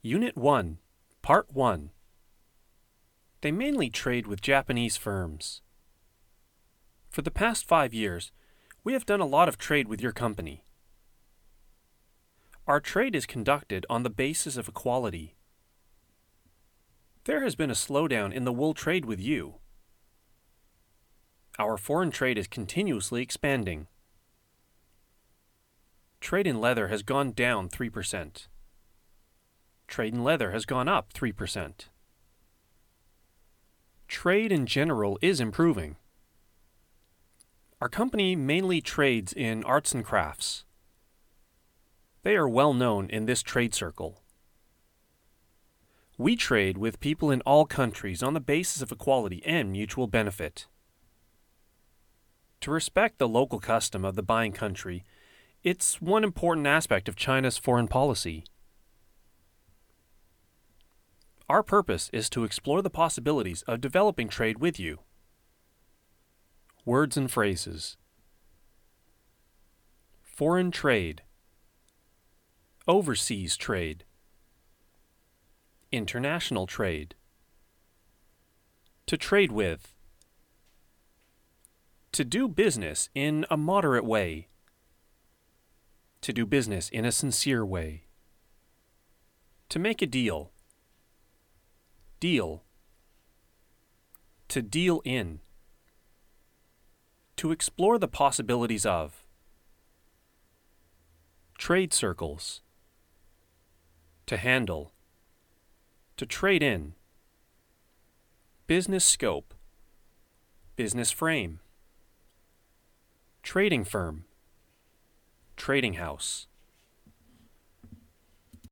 Unit 1, Part 1. They mainly trade with Japanese firms. For the past 5 years, we have done a lot of trade with your company. Our trade is conducted on the basis of equality. There has been a slowdown in the wool trade with you. Our foreign trade is continuously expanding. Trade in leather has gone down 3%. Trade in leather has gone up 3%. Trade in general is improving. Our company mainly trades in arts and crafts. They are well known in this trade circle. We trade with people in all countries on the basis of equality and mutual benefit. To respect the local custom of the buying country, it's one important aspect of China's foreign policy. Our purpose is to explore the possibilities of developing trade with you. Words and phrases. Foreign trade. Overseas trade. International trade. To trade with. To do business in a moderate way. To do business in a sincere way. To make a deal. Deal. To deal in. To explore the possibilities of. Trade circles. To handle. To trade in. Business scope. Business frame. Trading firm. Trading house.